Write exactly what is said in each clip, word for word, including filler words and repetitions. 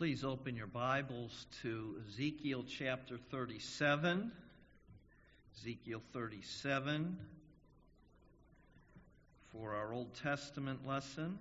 Please open your Bibles to Ezekiel chapter thirty-seven. Ezekiel thirty-seven for our Old Testament lesson.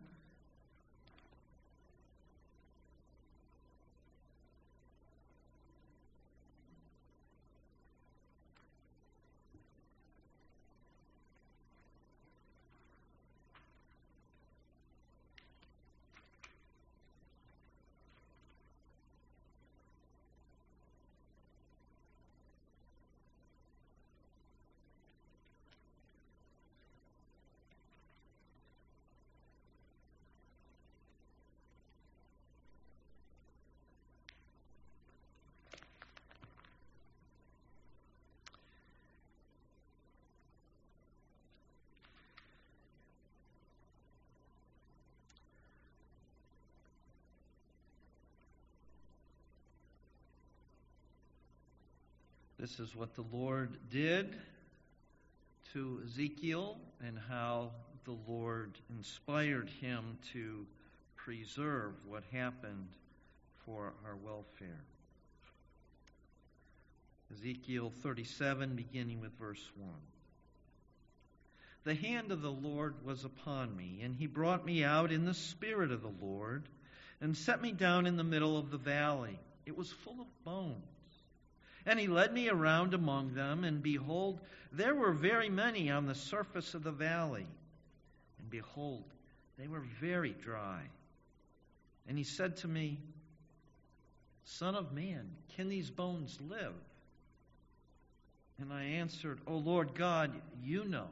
This is what the Lord did to Ezekiel and how the Lord inspired him to preserve what happened for our welfare. Ezekiel thirty-seven, beginning with verse one. The hand of the Lord was upon me, and he brought me out in the spirit of the Lord, and set me down in the middle of the valley. It was full of bones. And he led me around among them, and behold, there were very many on the surface of the valley. And behold, they were very dry. And he said to me, Son of man, can these bones live? And I answered, O Lord God, you know.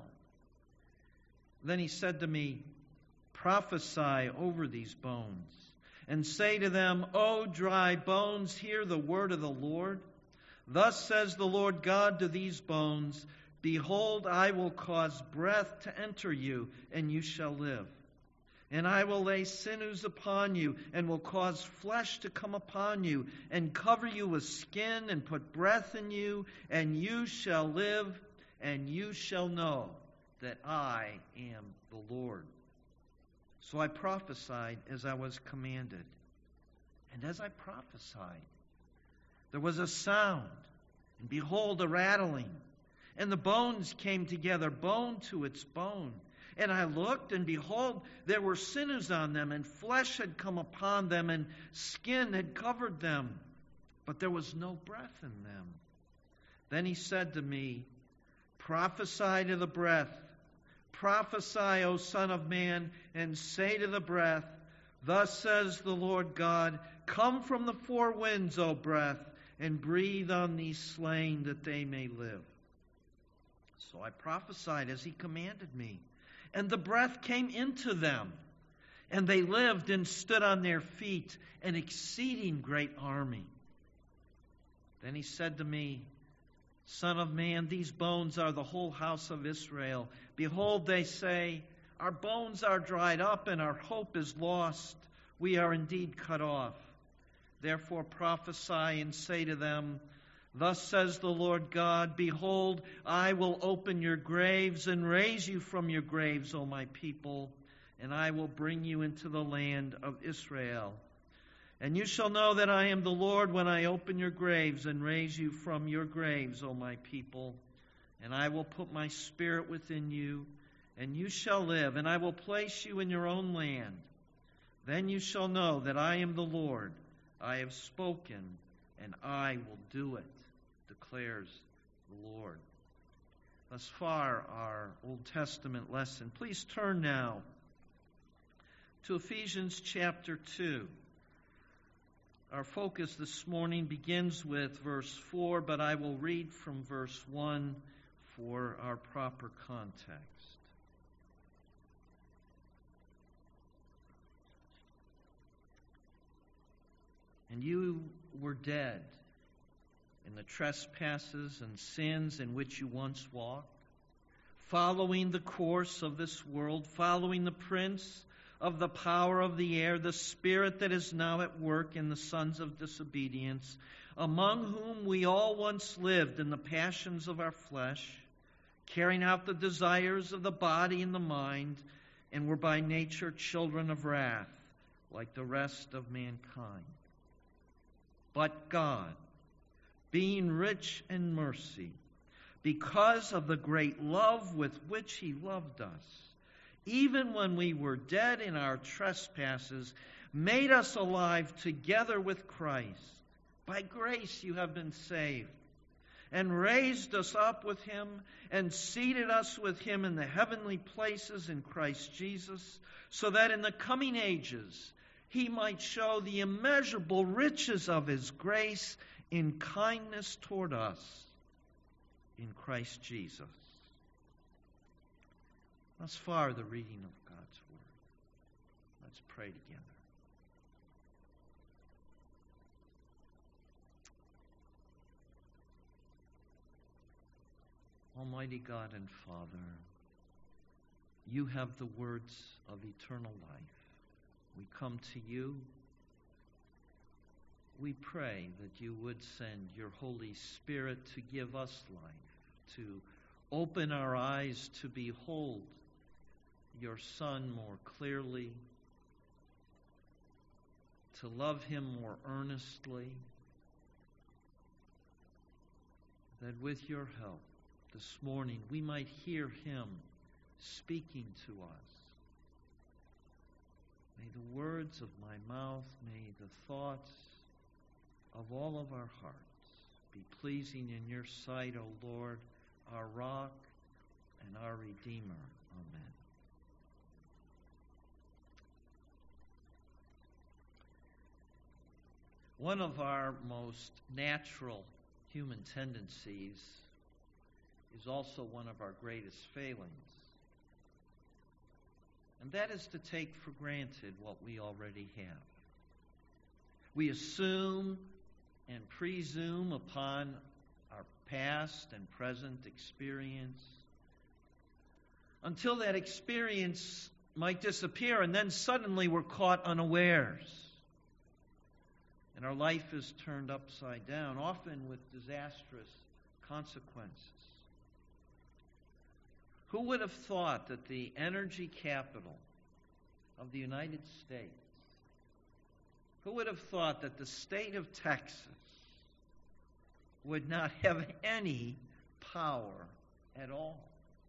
Then he said to me, Prophesy over these bones, and say to them, O dry bones, hear the word of the Lord. Thus says the Lord God to these bones, Behold, I will cause breath to enter you, and you shall live. And I will lay sinews upon you, and will cause flesh to come upon you, and cover you with skin, and put breath in you, and you shall live, and you shall know that I am the Lord. So I prophesied as I was commanded. And as I prophesied, there was a sound, and behold, a rattling. And the bones came together, bone to its bone. And I looked, and behold, there were sinews on them, and flesh had come upon them, and skin had covered them. But there was no breath in them. Then he said to me, Prophesy to the breath. Prophesy, O Son of Man, and say to the breath, Thus says the Lord God, Come from the four winds, O breath, and breathe on these slain that they may live. So I prophesied as he commanded me, and the breath came into them, and they lived and stood on their feet, an exceeding great army. Then he said to me, Son of man, these bones are the whole house of Israel. Behold, they say, Our bones are dried up, and our hope is lost. We are indeed cut off. Therefore prophesy and say to them, Thus says the Lord God, Behold, I will open your graves and raise you from your graves, O my people, and I will bring you into the land of Israel. And you shall know that I am the Lord when I open your graves and raise you from your graves, O my people. And I will put my spirit within you, and you shall live, and I will place you in your own land. Then you shall know that I am the Lord. I have spoken, and I will do it, declares the Lord. Thus far, our Old Testament lesson. Please turn now to Ephesians chapter two. Our focus this morning begins with verse four, but I will read from verse one for our proper context. And you were dead in the trespasses and sins in which you once walked, following the course of this world, following the prince of the power of the air, the spirit that is now at work in the sons of disobedience, among whom we all once lived in the passions of our flesh, carrying out the desires of the body and the mind, and were by nature children of wrath, like the rest of mankind. But God, being rich in mercy, because of the great love with which He loved us, even when we were dead in our trespasses, made us alive together with Christ. By grace you have been saved, and raised us up with Him, and seated us with Him in the heavenly places in Christ Jesus, so that in the coming ages He might show the immeasurable riches of His grace in kindness toward us in Christ Jesus. Thus far, the reading of God's Word. Let's pray together. Almighty God and Father, You have the words of eternal life. We come to You. We pray that You would send Your Holy Spirit to give us life, to open our eyes to behold Your Son more clearly, to love Him more earnestly, that with Your help this morning we might hear Him speaking to us. May the words of my mouth, may the thoughts of all of our hearts be pleasing in Your sight, O Lord, our rock and our Redeemer. Amen. One of our most natural human tendencies is also one of our greatest failings. And that is to take for granted what we already have. We assume and presume upon our past and present experience until that experience might disappear, and then suddenly we're caught unawares. And our life is turned upside down, often with disastrous consequences. Who would have thought that the energy capital of the United States, who would have thought that the state of Texas would not have any power at all?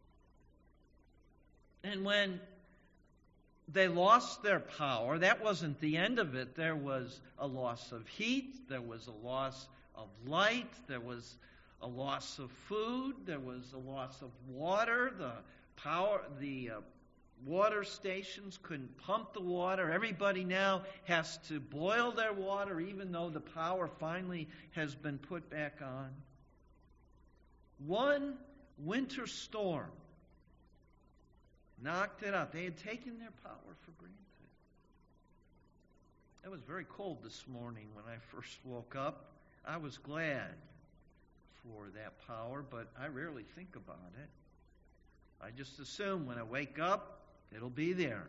And when they lost their power, that wasn't the end of it. There was a loss of heat, there was a loss of light, there was a loss of food, there was a loss of water. The power, the uh, water stations couldn't pump the water. Everybody now has to boil their water, even though the power finally has been put back on. One winter storm knocked it out. They had taken their power for granted. It was very cold this morning when I first woke up. I was glad for that power, but I rarely think about it. I just assume when I wake up, it'll be there.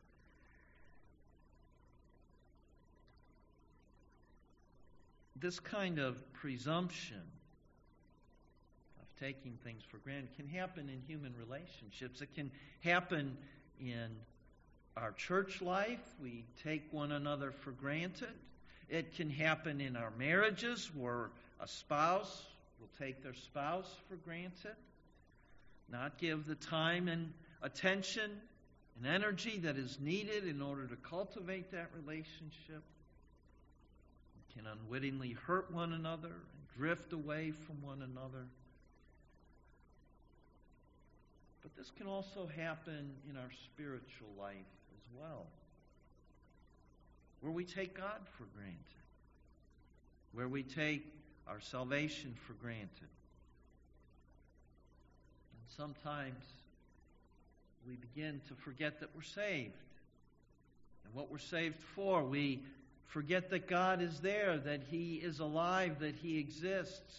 This kind of presumption of taking things for granted can happen in human relationships. It can happen in our church life. We take one another for granted. It can happen in our marriages where a spouse will take their spouse for granted, not give the time and attention and energy that is needed in order to cultivate that relationship. We can unwittingly hurt one another and drift away from one another. But this can also happen in our spiritual life as well, where we take God for granted, where we take our salvation for granted. And sometimes we begin to forget that we're saved and what we're saved for. We forget that God is there, that He is alive, that He exists.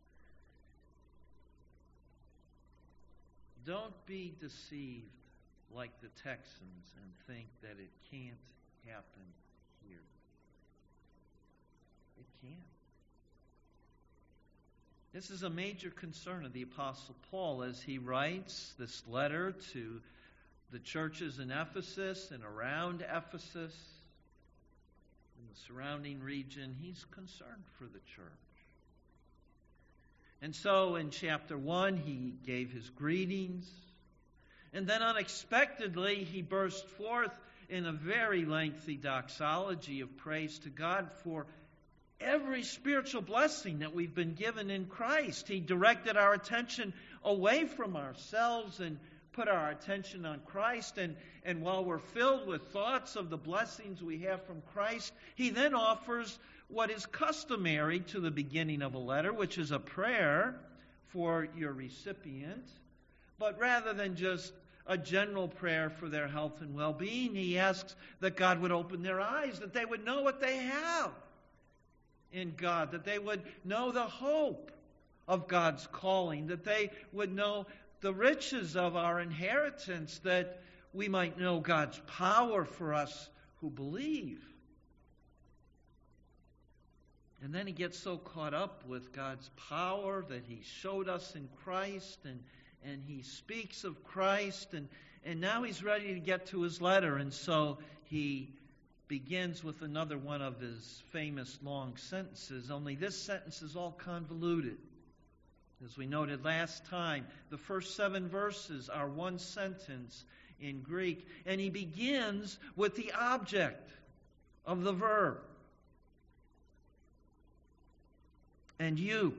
Don't be deceived like the Texans and think that it can't happen here. It can. This is a major concern of the Apostle Paul as he writes this letter to the churches in Ephesus and around Ephesus, in the surrounding region. He's concerned for the church. And so in chapter one, he gave his greetings. And then unexpectedly, he burst forth in a very lengthy doxology of praise to God for every spiritual blessing that we've been given in Christ. He directed our attention away from ourselves and put our attention on Christ. And, and while we're filled with thoughts of the blessings we have from Christ, he then offers what is customary to the beginning of a letter, which is a prayer for your recipient. But rather than just a general prayer for their health and well-being, he asks that God would open their eyes, that they would know what they have in God, that they would know the hope of God's calling, that they would know the riches of our inheritance, that we might know God's power for us who believe. And then he gets so caught up with God's power that he showed us in Christ, and, and he speaks of Christ, and, and now he's ready to get to his letter. And so he begins with another one of his famous long sentences, only this sentence is all convoluted. As we noted last time, the first seven verses are one sentence in Greek, and he begins with the object of the verb. And you.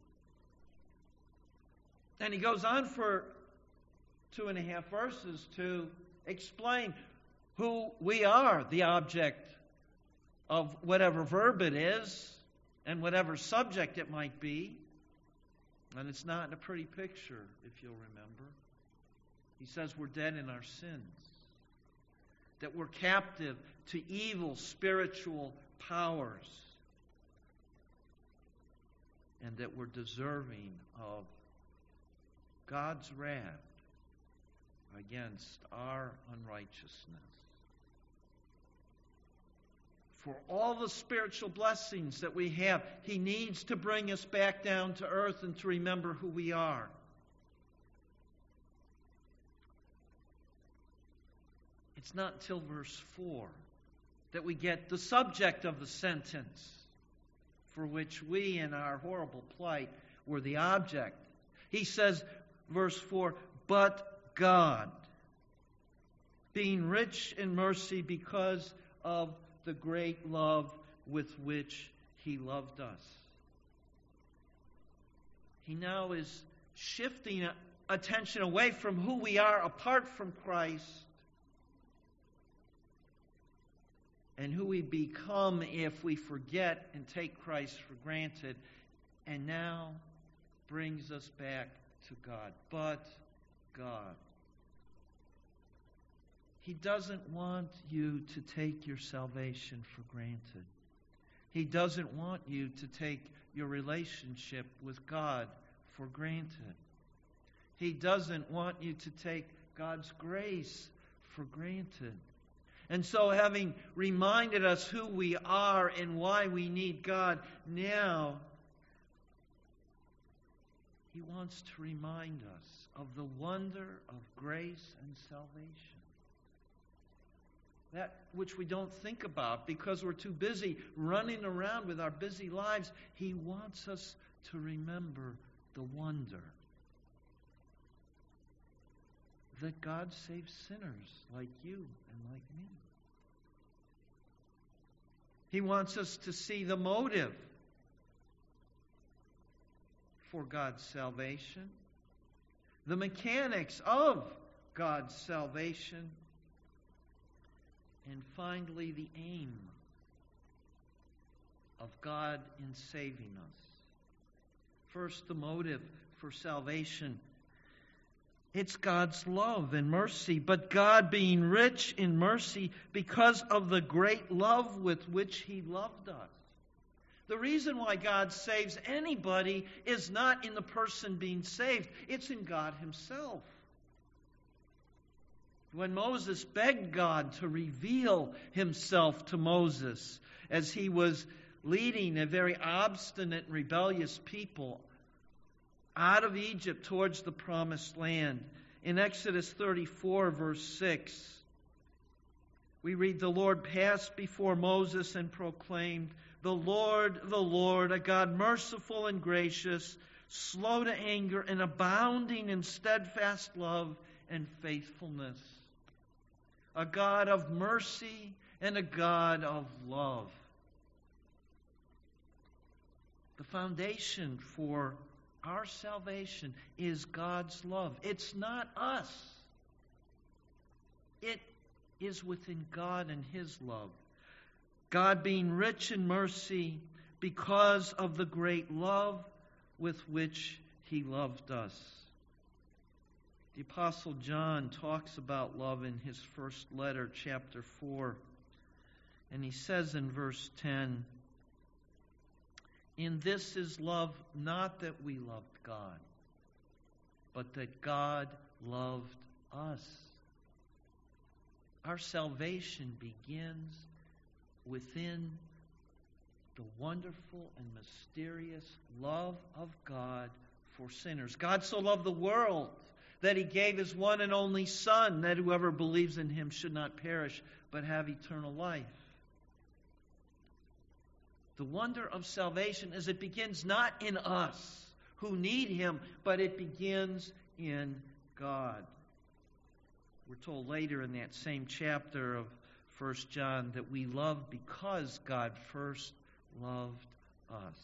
And he goes on for two and a half verses to explain who we are, the object of whatever verb it is and whatever subject it might be. And it's not a pretty picture, if you'll remember. He says we're dead in our sins, that we're captive to evil spiritual powers, and that we're deserving of God's wrath against our unrighteousness. For all the spiritual blessings that we have, he needs to bring us back down to earth and to remember who we are. It's not until verse four that we get the subject of the sentence for which we, in our horrible plight, were the object. He says, verse four, but God, being rich in mercy because of the great love with which he loved us. He now is shifting attention away from who we are apart from Christ and who we become if we forget and take Christ for granted, and now brings us back to God. But God. He doesn't want you to take your salvation for granted. He doesn't want you to take your relationship with God for granted. He doesn't want you to take God's grace for granted. And so, having reminded us who we are and why we need God, now he wants to remind us of the wonder of grace and salvation. That which we don't think about because we're too busy running around with our busy lives. He wants us to remember the wonder that God saves sinners like you and like me. He wants us to see the motive for God's salvation, the mechanics of God's salvation, and finally, the aim of God in saving us. First, the motive for salvation. It's God's love and mercy, but God being rich in mercy because of the great love with which he loved us. The reason why God saves anybody is not in the person being saved. It's in God himself. When Moses begged God to reveal himself to Moses as he was leading a very obstinate, rebellious people out of Egypt towards the promised land, in Exodus thirty-four, verse six, We read, the Lord passed before Moses and proclaimed, the Lord, the Lord, a God merciful and gracious, slow to anger and abounding in steadfast love and faithfulness. A God of mercy and a God of love. The foundation for our salvation is God's love. It's not us. It is within God and His love. God being rich in mercy because of the great love with which He loved us. The Apostle John talks about love in his first letter, chapter four. And he says in verse ten, in this is love, not that we loved God, but that God loved us. Our salvation begins within the wonderful and mysterious love of God for sinners. God so loved the world that He gave His one and only Son, that whoever believes in Him should not perish, but have eternal life. The wonder of salvation is it begins not in us who need Him, but it begins in God. We're told later in that same chapter of First John that we love because God first loved us.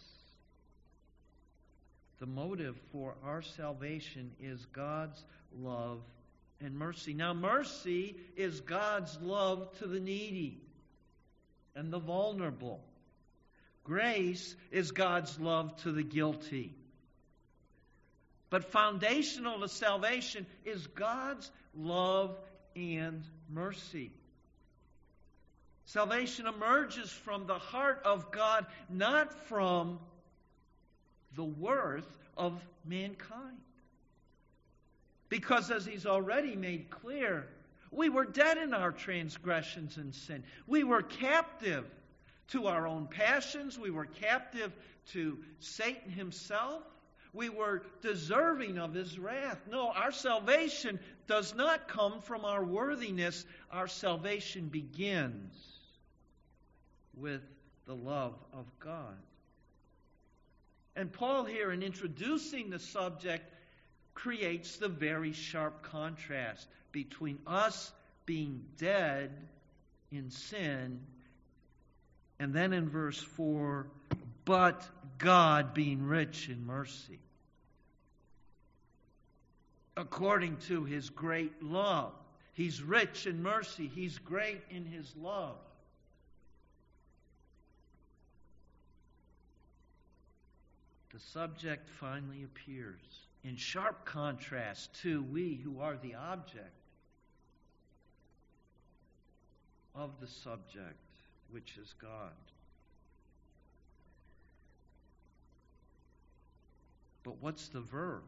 The motive for our salvation is God's love and mercy. Now, mercy is God's love to the needy and the vulnerable. Grace is God's love to the guilty. But foundational to salvation is God's love and mercy. Salvation emerges from the heart of God, not from the worth of mankind. Because as He's already made clear, we were dead in our transgressions and sin. We were captive to our own passions. We were captive to Satan himself. We were deserving of His wrath. No, our salvation does not come from our worthiness. Our salvation begins with the love of God. And Paul here, in introducing the subject, creates the very sharp contrast between us being dead in sin, and then in verse four, but God being rich in mercy, according to His great love. He's rich in mercy. He's great in His love. The subject finally appears in sharp contrast to we who are the object of the subject, which is God. But what's the verb?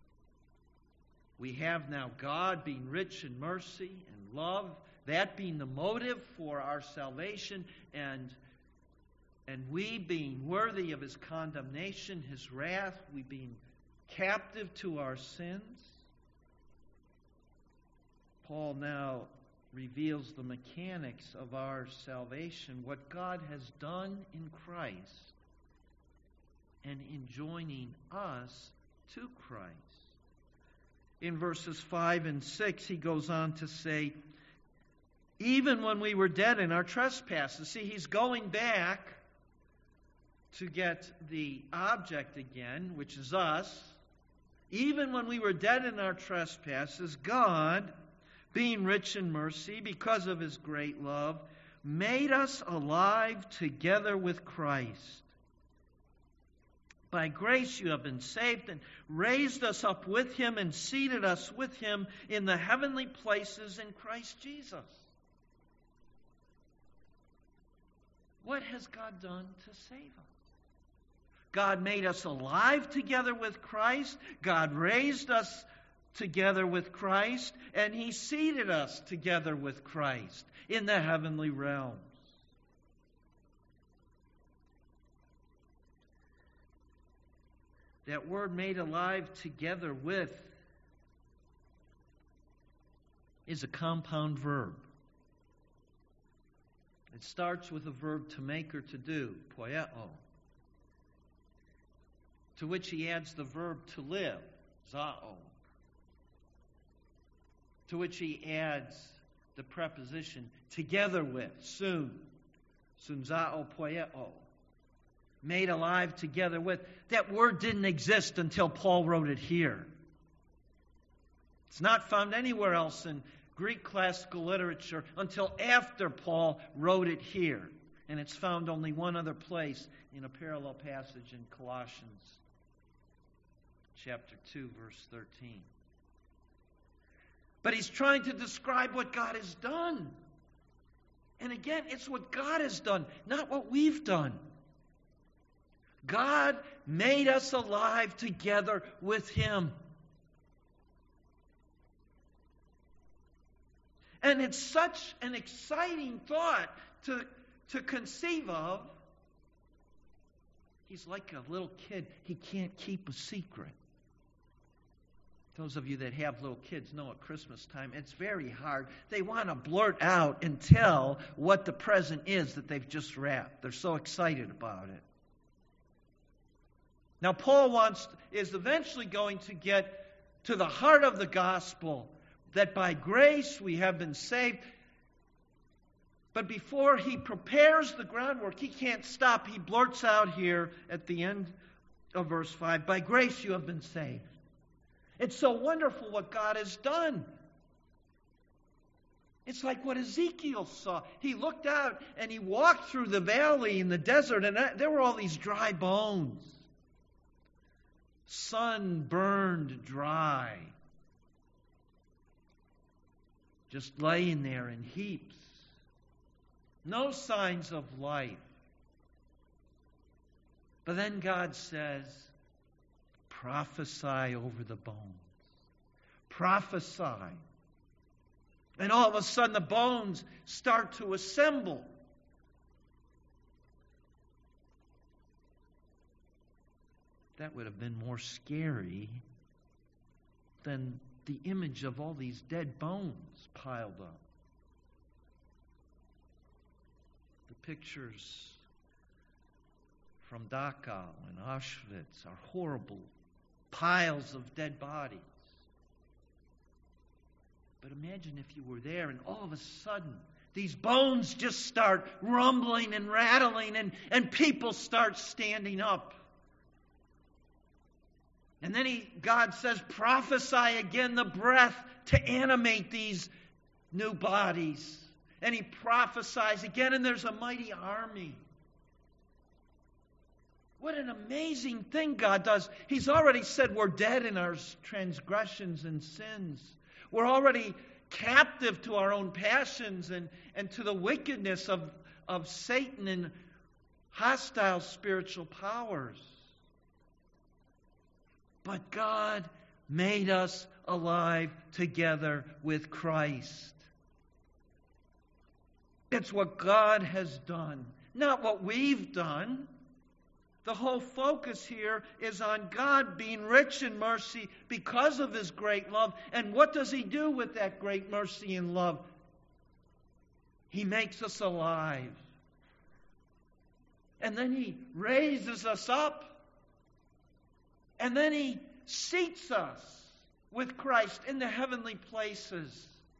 We have now God being rich in mercy and love, that being the motive for our salvation, and and we being worthy of His condemnation, His wrath, we being captive to our sins. Paul now reveals the mechanics of our salvation, what God has done in Christ, and in joining us to Christ. In verses five and six, he goes on to say, even when we were dead in our trespasses. See, he's going back to get the object again, which is us. Even when we were dead in our trespasses, God, being rich in mercy, because of His great love, made us alive together with Christ. By grace you have been saved, and raised us up with Him and seated us with Him in the heavenly places in Christ Jesus. What has God done to save us? God made us alive together with Christ. God raised us together with Christ, and He seated us together with Christ in the heavenly realms. That word made alive together with is a compound verb. It starts with a verb to make or to do, poieo, to which he adds the verb to live, zao, to which he adds the preposition together with, soon, sunzao poieo, made alive together with. That word didn't exist until Paul wrote it here. It's not found anywhere else in Greek classical literature until after Paul wrote it here. And it's found only one other place in a parallel passage in Colossians chapter two, verse thirteen. But he's trying to describe what God has done. And again, it's what God has done, not what we've done. God made us alive together with Him. And it's such an exciting thought to, to conceive of. He's like a little kid. He can't keep a secret. Those of you that have little kids know at Christmas time, it's very hard. They want to blurt out and tell what the present is that they've just wrapped. They're so excited about it. Now, Paul wants is eventually going to get to the heart of the gospel, that by grace we have been saved. But before he prepares the groundwork, he can't stop. He blurts out here at the end of verse five, by grace you have been saved. It's so wonderful what God has done. It's like what Ezekiel saw. He looked out and he walked through the valley in the desert, and there were all these dry bones. Sun burned dry. Just laying there in heaps. No signs of life. But then God says, prophesy over the bones. Prophesy. And all of a sudden the bones start to assemble. That would have been more scary than the image of all these dead bones piled up. The pictures from Dachau and Auschwitz are horrible piles of dead bodies. But imagine if you were there and all of a sudden these bones just start rumbling and rattling and, and people start standing up. And then he, God says, prophesy again the breath to animate these new bodies. And he prophesies again, and there's a mighty army. What an amazing thing God does. He's already said we're dead in our transgressions and sins. We're already captive to our own passions and, and to the wickedness of, of Satan and hostile spiritual powers. But God made us alive together with Christ. It's what God has done, not what we've done. The whole focus here is on God being rich in mercy because of His great love. And what does He do with that great mercy and love? He makes us alive. And then He raises us up. And then He seats us with Christ in the heavenly places.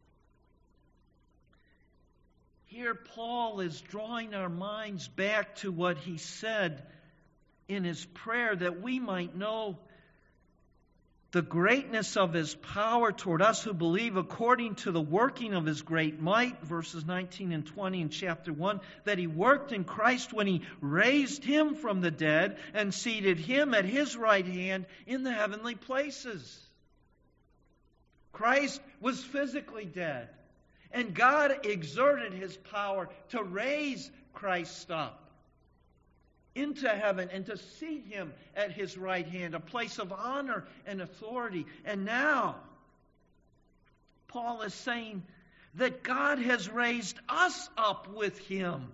Here Paul is drawing our minds back to what he said in his prayer, that we might know the greatness of His power toward us who believe, according to the working of His great might, verses nineteen and twenty in chapter one, that He worked in Christ when He raised Him from the dead and seated Him at His right hand in the heavenly places. Christ was physically dead, and God exerted His power to raise Christ up into heaven and to seat Him at His right hand, a place of honor and authority. And now, Paul is saying that God has raised us up with Him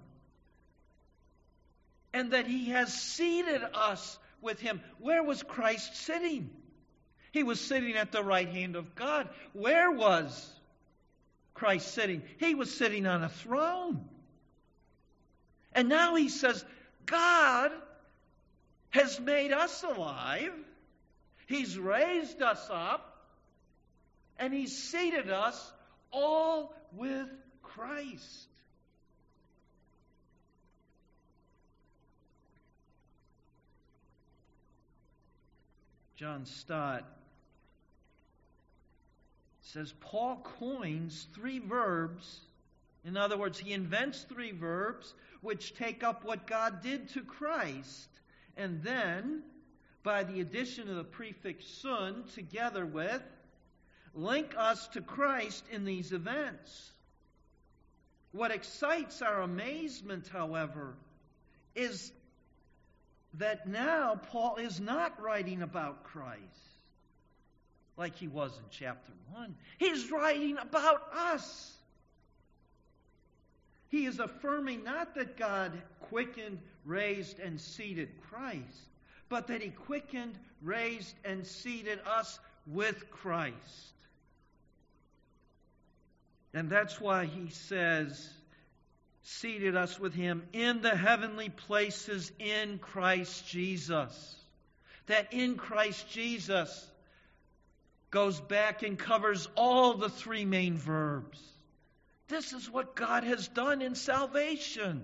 and that He has seated us with Him. Where was Christ sitting? He was sitting at the right hand of God. Where was Christ sitting? He was sitting on a throne. And now he says, God has made us alive. He's raised us up. And He's seated us all with Christ. John Stott says Paul coins three verbs. In other words, he invents three verbs which take up what God did to Christ, and then, by the addition of the prefix sun together with, link us to Christ in these events. What excites our amazement, however, is that now Paul is not writing about Christ like he was in chapter one. He's writing about us. He is affirming not that God quickened, raised, and seated Christ, but that He quickened, raised, and seated us with Christ. And that's why he says, seated us with Him in the heavenly places in Christ Jesus. That in Christ Jesus goes back and covers all the three main verbs. This is what God has done in salvation.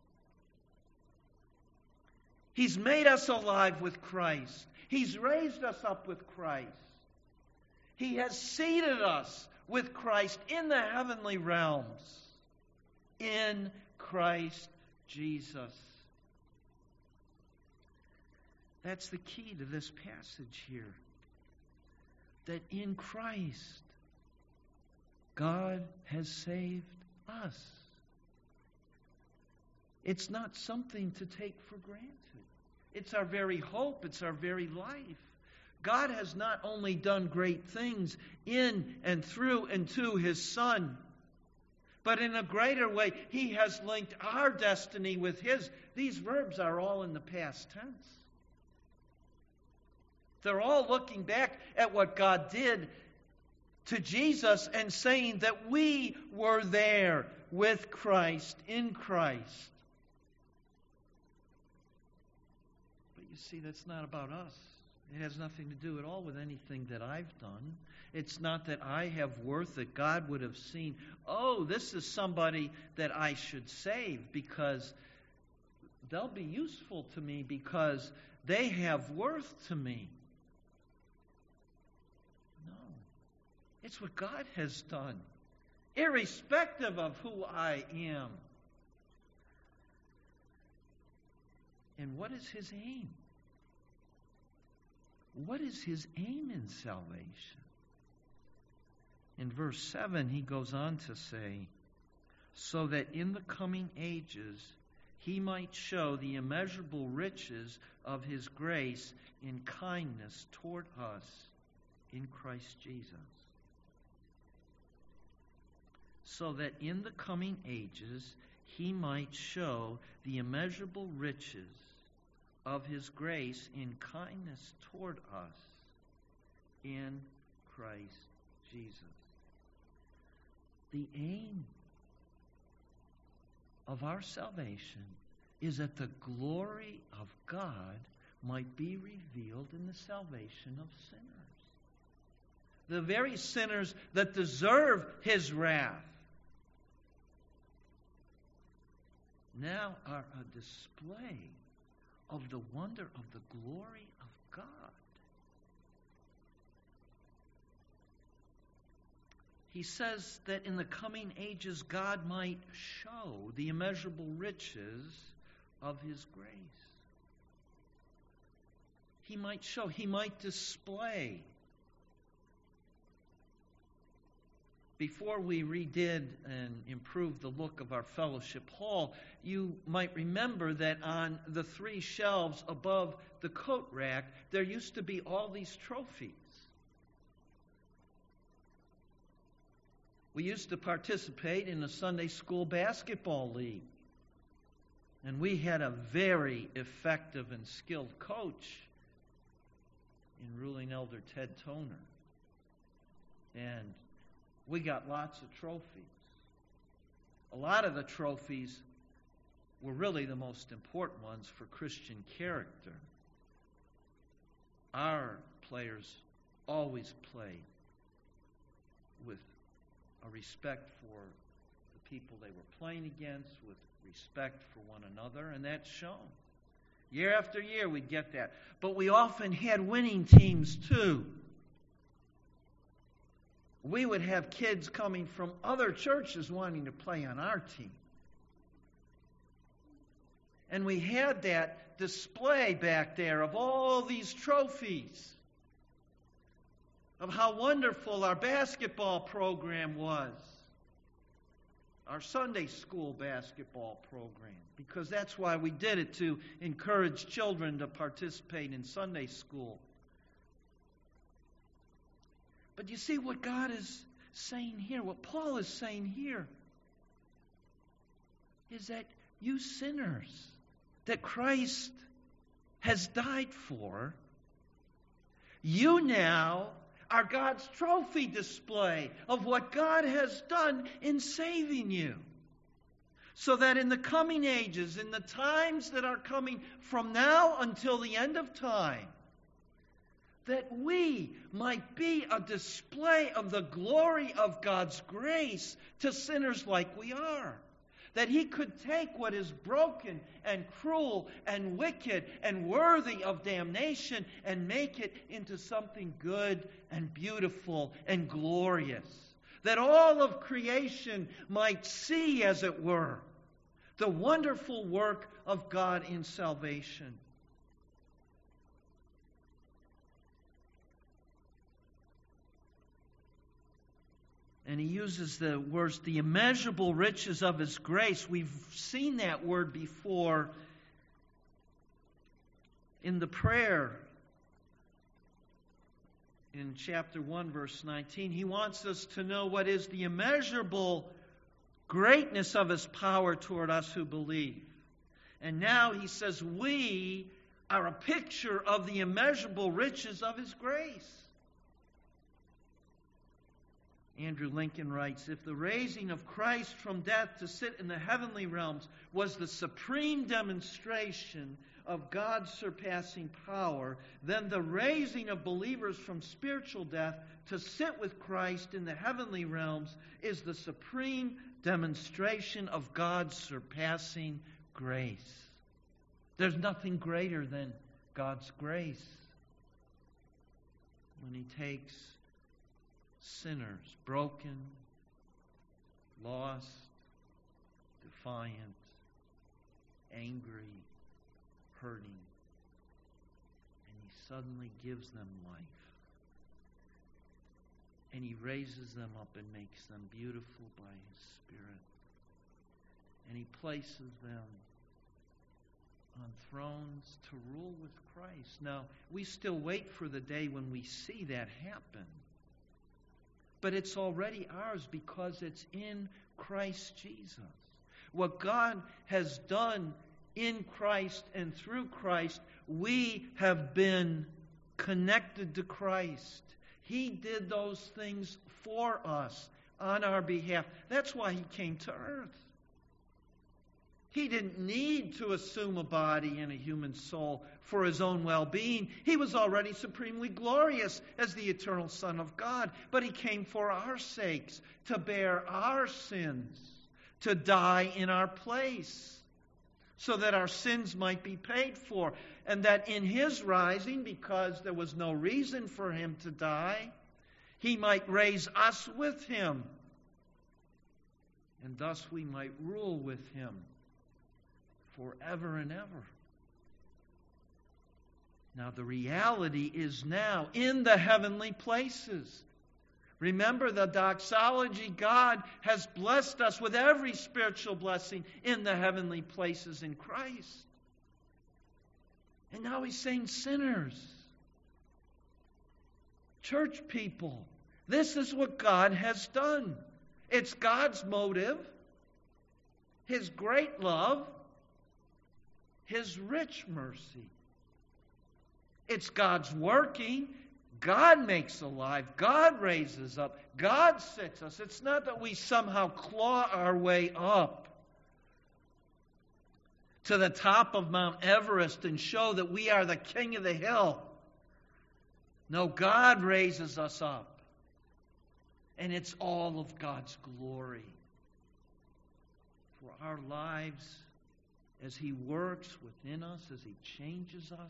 He's made us alive with Christ. He's raised us up with Christ. He has seated us with Christ in the heavenly realms. In Christ Jesus. That's the key to this passage here. That in Christ, God has saved us. It's not something to take for granted. It's our very hope. It's our very life. God has not only done great things in and through and to His Son, but in a greater way, He has linked our destiny with His. These verbs are all in the past tense. They're all looking back at what God did to Jesus and saying that we were there with Christ, in Christ. But you see, that's not about us. It has nothing to do at all with anything that I've done. It's not that I have worth that God would have seen, oh, this is somebody that I should save because they'll be useful to me because they have worth to me. No. It's what God has done, irrespective of who I am. And what is His aim? What is His aim in salvation? In verse seven, he goes on to say, so that in the coming ages He might show the immeasurable riches of His grace in kindness toward us in Christ Jesus. So that in the coming ages He might show the immeasurable riches of His grace in kindness toward us in Christ Jesus. The aim of our salvation is that the glory of God might be revealed in the salvation of sinners. The very sinners that deserve His wrath now are a display of the wonder of the glory of God. He says that in the coming ages God might show the immeasurable riches of His grace. He might show, He might display. Before we redid and improved the look of our fellowship hall, you might remember that on the three shelves above the coat rack, there used to be all these trophies. We used to participate in a Sunday school basketball league. And we had a very effective and skilled coach in ruling elder Ted Toner. And we got lots of trophies. A lot of the trophies were really the most important ones for Christian character. Our players always played with a respect for the people they were playing against, with respect for one another, and that's shown. Year after year we'd get that. But we often had winning teams too. We would have kids coming from other churches wanting to play on our team. And we had that display back there of all these trophies, of how wonderful our basketball program was, our Sunday school basketball program, because that's why we did it, to encourage children to participate in Sunday school. But you see what God is saying here, what Paul is saying here, is that you sinners that Christ has died for, you now are God's trophy display of what God has done in saving you. So that in the coming ages, in the times that are coming from now until the end of time, that we might be a display of the glory of God's grace to sinners like we are. That He could take what is broken and cruel and wicked and worthy of damnation and make it into something good and beautiful and glorious. That all of creation might see, as it were, the wonderful work of God in salvation. And he uses the words, the immeasurable riches of His grace. We've seen that word before in the prayer in chapter one, verse nineteen. He wants us to know what is the immeasurable greatness of His power toward us who believe. And now he says we are a picture of the immeasurable riches of His grace. Andrew Lincoln writes, if the raising of Christ from death to sit in the heavenly realms was the supreme demonstration of God's surpassing power, then the raising of believers from spiritual death to sit with Christ in the heavenly realms is the supreme demonstration of God's surpassing grace. There's nothing greater than God's grace when He takes sinners, broken, lost, defiant, angry, hurting, and He suddenly gives them life. And He raises them up and makes them beautiful by His Spirit. And He places them on thrones to rule with Christ. Now, we still wait for the day when we see that happen. But it's already ours because it's in Christ Jesus. What God has done in Christ and through Christ, we have been connected to Christ. He did those things for us on our behalf. That's why He came to earth. He didn't need to assume a body and a human soul for His own well-being. He was already supremely glorious as the eternal Son of God. But He came for our sakes, to bear our sins, to die in our place, so that our sins might be paid for. And that in His rising, because there was no reason for Him to die, He might raise us with Him. And thus we might rule with Him forever and ever. Now the reality is now in the heavenly places. Remember the doxology, God has blessed us with every spiritual blessing in the heavenly places in Christ. And now He's saying, sinners, church people, this is what God has done. It's God's motive, His great love, His rich mercy. It's God's working. God makes alive. God raises up. God sits us. It's not that we somehow claw our way up. to the top of Mount Everest and show that we are the king of the hill. No, God raises us up. And it's all of God's glory. For our lives, as He works within us, as He changes us,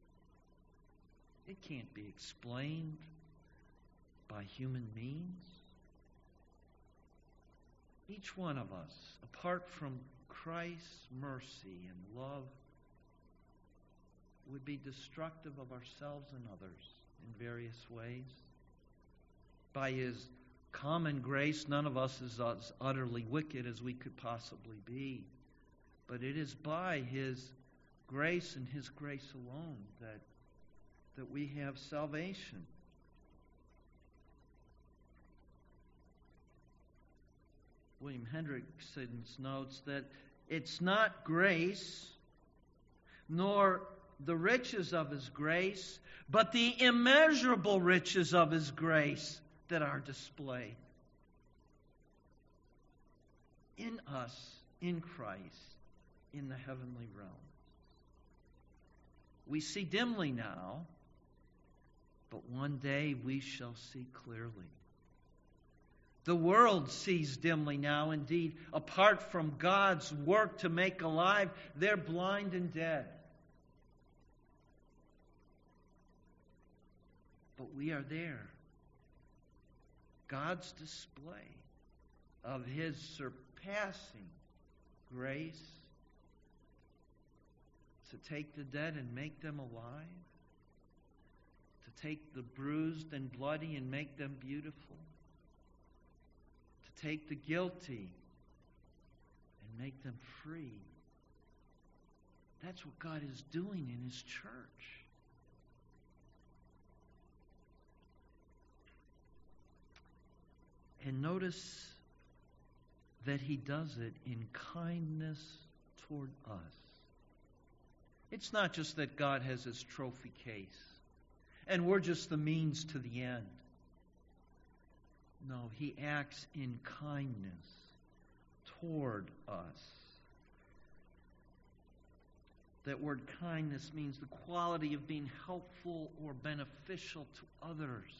it can't be explained by human means. Each one of us, apart from Christ's mercy and love, would be destructive of ourselves and others in various ways. By His common grace, none of us is as utterly wicked as we could possibly be. But it is by His grace and His grace alone that, that we have salvation. William Hendrickson notes that it's not grace, nor the riches of His grace, but the immeasurable riches of His grace that are displayed in us, in Christ, in the heavenly realm. We see dimly now, but one day we shall see clearly. The world sees dimly now. Indeed, apart from God's work to make alive, they're blind and dead. But we are there. God's display of His surpassing grace to take the dead and make them alive, to take the bruised and bloody and make them beautiful, to take the guilty and make them free. That's what God is doing in His church. And notice that He does it in kindness toward us. It's not just that God has His trophy case and we're just the means to the end. No, He acts in kindness toward us. That word kindness means the quality of being helpful or beneficial to others.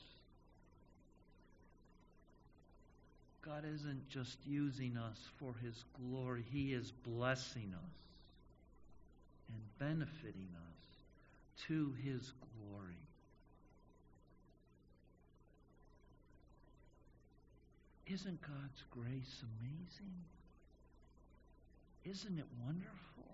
God isn't just using us for His glory. He is blessing us and benefiting us to His glory. Isn't God's grace amazing? Isn't it wonderful?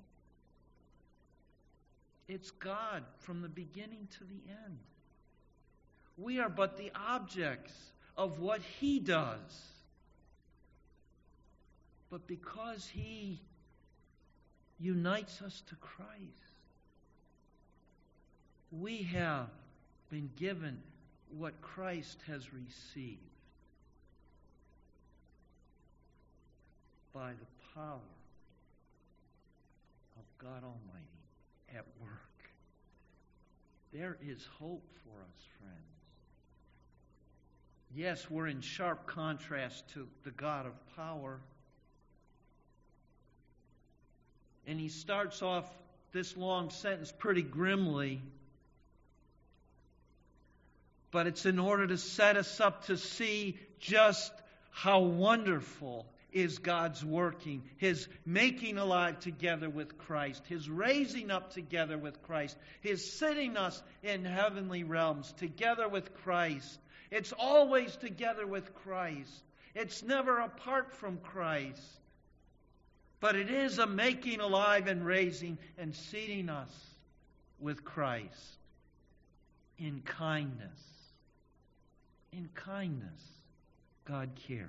It's God from the beginning to the end. We are but the objects of what He does. But because He unites us to Christ, we have been given what Christ has received by the power of God Almighty at work. There is hope for us, friends. Yes, we're in sharp contrast to the God of power. And he starts off this long sentence pretty grimly. But it's in order to set us up to see just how wonderful is God's working. His making alive together with Christ. His raising up together with Christ. His sitting us in heavenly realms together with Christ. It's always together with Christ. It's never apart from Christ. But it is a making alive and raising and seating us with Christ in kindness. In kindness, God cares.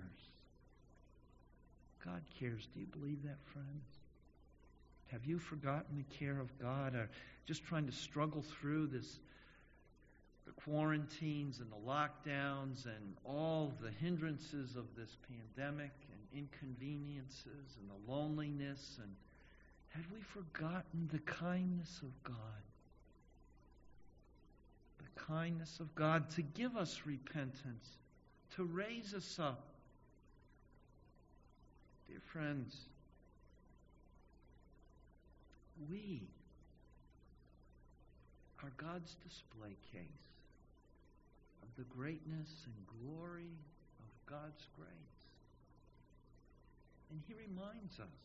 God cares. Do you believe that, friends? Have you forgotten the care of God? Or just trying to struggle through this, the quarantines and the lockdowns and all the hindrances of this pandemic and inconveniences and the loneliness? And have we forgotten the kindness of God? The kindness of God to give us repentance, to raise us up. Dear friends, We are God's display case of the greatness and glory of God's grace. And he reminds us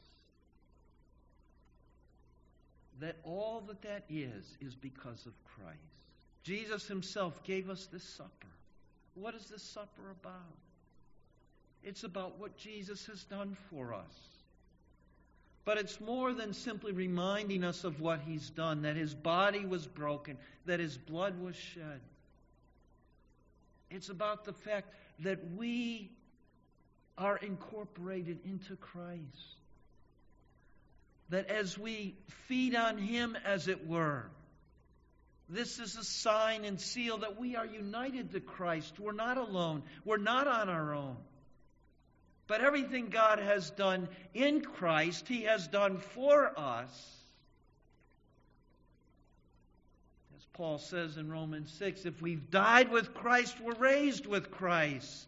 that all that that is, is because of Christ. Jesus himself gave us this supper. What is this supper about? It's about what Jesus has done for us. But it's more than simply reminding us of what he's done, that his body was broken, that his blood was shed. It's about the fact that we are incorporated into Christ. That as we feed on him, as it were, this is a sign and seal that we are united to Christ. We're not alone. We're not on our own. But everything God has done in Christ, he has done for us. As Paul says in Romans six, if we've died with Christ, we're raised with Christ.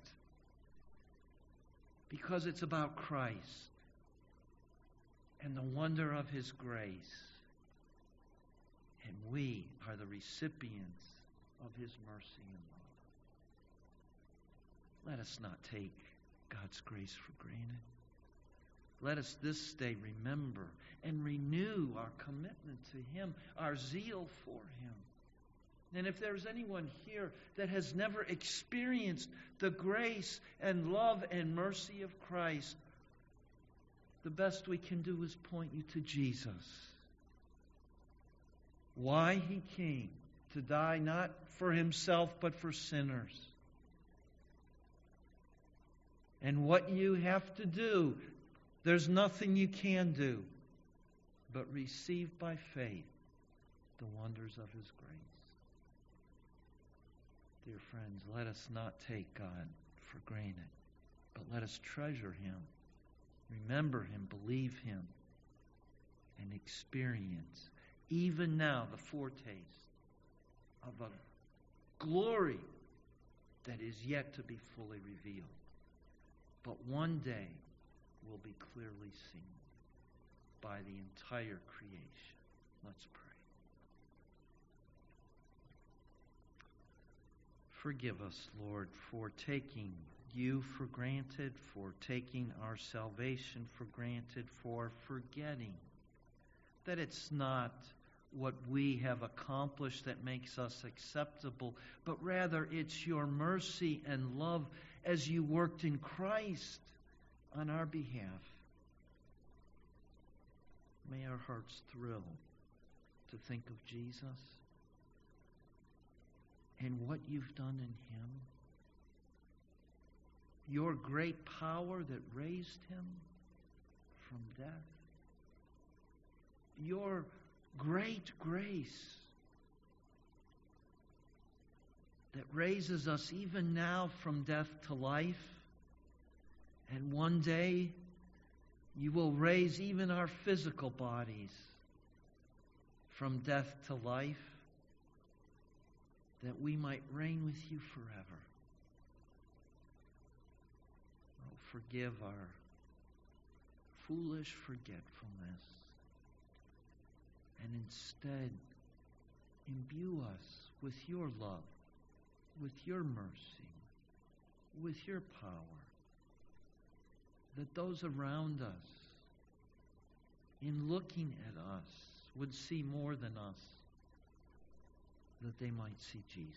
Because it's about Christ and the wonder of his grace. And we are the recipients of his mercy and love. Let us not take God's grace for granted. Let us this day remember and renew our commitment to him, our zeal for him. And if there's anyone here that has never experienced the grace and love and mercy of Christ, the best we can do is point you to Jesus. Why he came to die not for himself but for sinners. And what you have to do, there's nothing you can do but receive by faith the wonders of his grace. Dear friends, let us not take God for granted, but let us treasure him, remember him, believe him, and experience, even now, the foretaste of a glory that is yet to be fully revealed, but one day will be clearly seen by the entire creation. Let's pray. Forgive us, Lord, for taking you for granted, for taking our salvation for granted, for forgetting that it's not what we have accomplished that makes us acceptable, but rather it's your mercy and love as you worked in Christ on our behalf. May our hearts thrill to think of Jesus and what you've done in him. Your great power that raised him from death. Your great grace that raises us even now from death to life. And one day you will raise even our physical bodies from death to life, that we might reign with you forever. Oh, forgive our foolish forgetfulness, and instead imbue us with your love, with your mercy, with your power, that those around us, in looking at us, would see more than us, that they might see Jesus.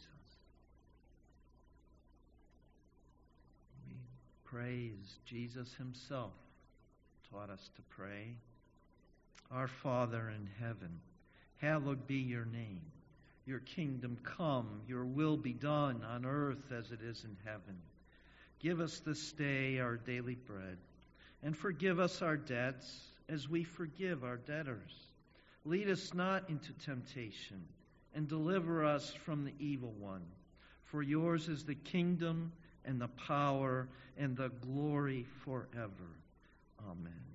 We pray as Jesus himself taught us to pray. Our Father in heaven, hallowed be your name. Your kingdom come, your will be done on earth as it is in heaven. Give us this day our daily bread, and forgive us our debts as we forgive our debtors. Lead us not into temptation, and deliver us from the evil one. For yours is the kingdom and the power and the glory forever. Amen.